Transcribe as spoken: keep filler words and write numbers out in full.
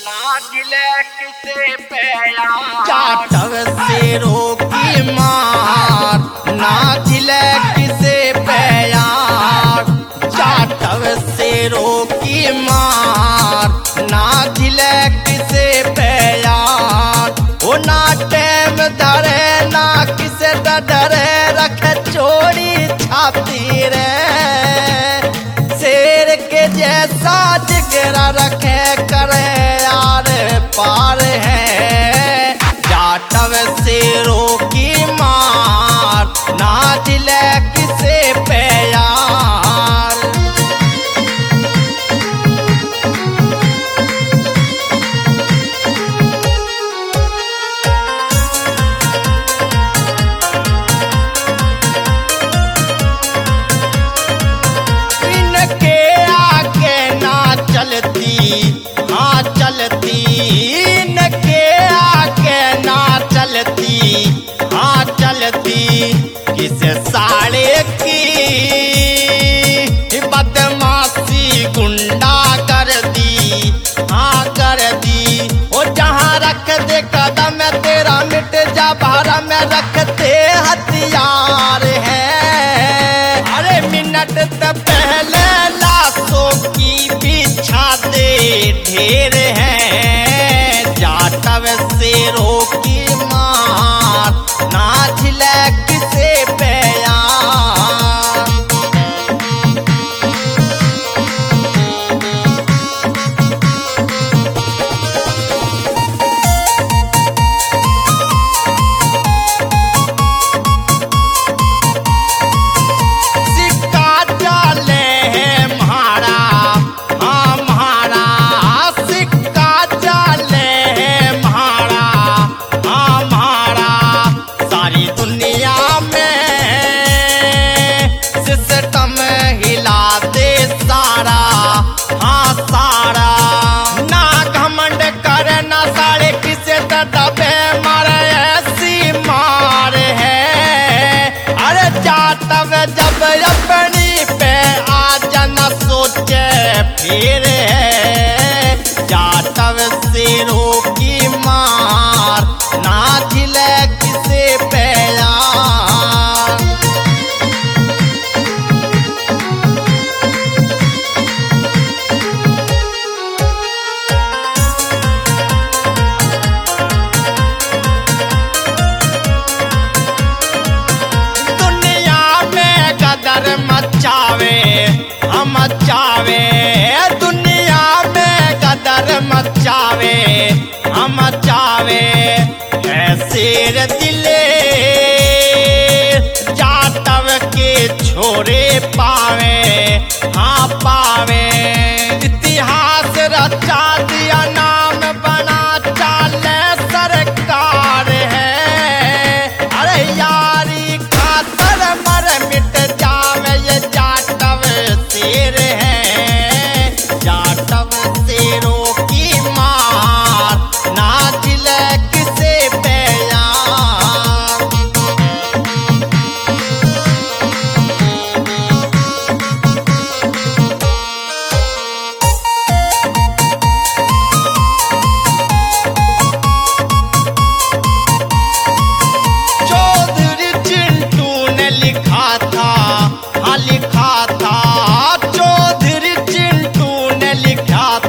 चाटव शेरों की मार ना झिले किसे प्यार, चाटव शेरों की मार ना झिले किसे प्यार। वो ना टेम धरे ना किसे डरे, रखे चोरी छाती रे। शेर के जैसा जिगरा रखे करे यार पार है। जाटव शेरों की मार ना झिले किसे प्यार। इनके आगे ना चलती हाँ चलती, इनके आगे ना चलती हाँ चलती। किस साड़े की बदमाशी गुंडा कर दी हाँ कर दी। वो जहाँ रख दे कदम तेरा मिट जा बारह में रखते हथियार है। अरे मिनट से पहले लाशों की बिछा दे ढेर है। जाटव शेरों की मार ना झिले किसे प्यार। सिक्का डाले है म्हारा हाँ म्हारा, सिक्का डाले है म्हारा हाँ म्हारा। सारी दुनिया में सिस्टम हिला दे सारा हाँ सारा। ना घमंड करे ना साड़े किसे दबे मारे ऐसी मार है। अरे जाटव जब अपनी पे आ जाना सोचे फिर है। जाटव शेरों की मार ना झिले किसे प्यार। दुनिया में गदर मचावे हम मचावे, दुनिया में गदर मचावे हम मचावे। है शेर दिले जाटव के छोरे पावे हाँ पावे। इतिहास रचा दिया नाम बना चाले सरकार है। अरे यारी खातर मर मिट जावे ये जाटव शेर है। जाटव शेरों की मार ना झिले किसे प्यार। चौधरी चिंटू ने लिखा था हाँ लिखा था, चौधरी चिंटू ने लिखा